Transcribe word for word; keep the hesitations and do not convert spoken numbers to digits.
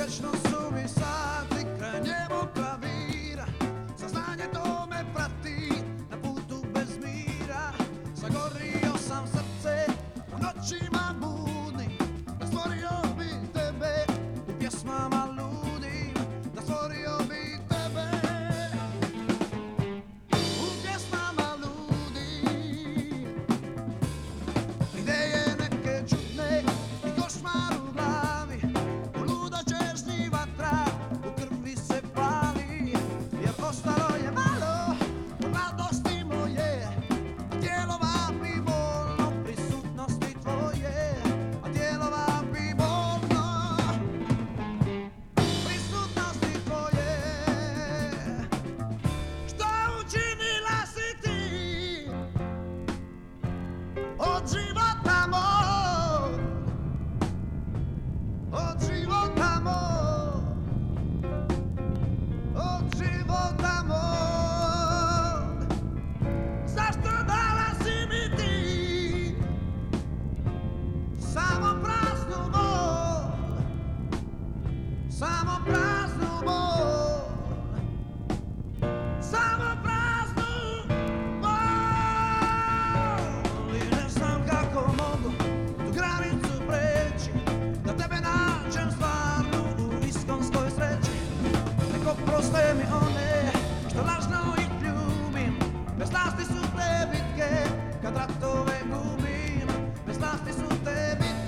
Vječno su mi sati kraj njegov klavira. Saznanje to me prati na putu bez mira. Zagorio sam srce u noćima budnim, da stvorio bi tebe u pjesmama ludim, da stvorio bi tebe u pjesmama ludim. Ideje neke čudne i košmar u glavi, uluda čežnji vatra u krvi se pali, jer ostalo je malo od mladosti moje, a tijelo vapi bolno prisutnosti tvoje, a tijelo vapi bolno prisutnosti tvoje. Što učinila si ti od života mog, od života mog, od života mog? Zašto dala si mi ti samo praznu bol, samo praznu bol, samo praznu bol? I ne znam kako mogu tu granicu preći, da tebe nađem stvarnu u iskonskoj sreći. Nek oproste mi one što lažno ih ljubim, bez slasti su te bitke kad ratove gubim, bez slasti su te bitke